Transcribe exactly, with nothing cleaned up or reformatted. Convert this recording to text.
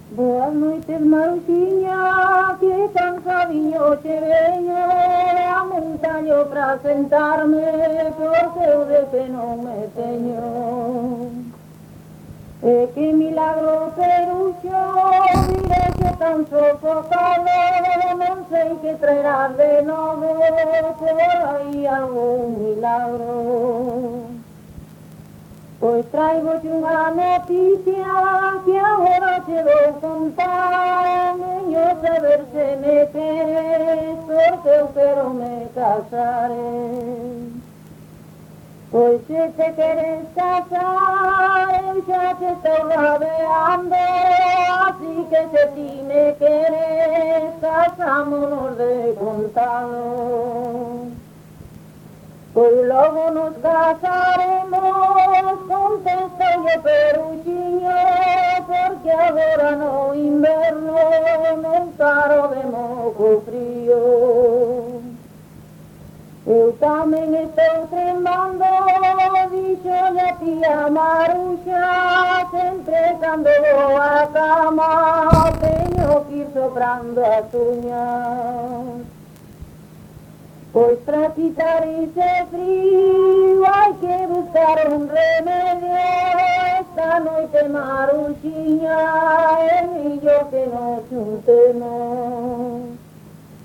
Boas noites, Maruxinha, que cansadinho che veño a montaño pra sentarme, porque eu de que non me teño. E que milagro, Peruxo, mirese tan sofocado, non sei que traerás de novo, por aí algún milagro. Pois traigo unha noticia que agora te vou contar, veño saber se me queres, porque eu quero me casar. Pois se te queres casar, eu xa te estou rodeando, así que se ti me queres, casámonos de contado. Pois logo nos casaremos, contesta yo Peruxiño, porque agora no inverno non paro de moco frío. Eu tamén estou tremando, dixo a tía Maruxa, sempre cando vou a cama, teño que ir soprando as uñas. Pois para quitar ese frío hai que buscar un remedio, esta noite Maruxiña é millo que nos juntemos.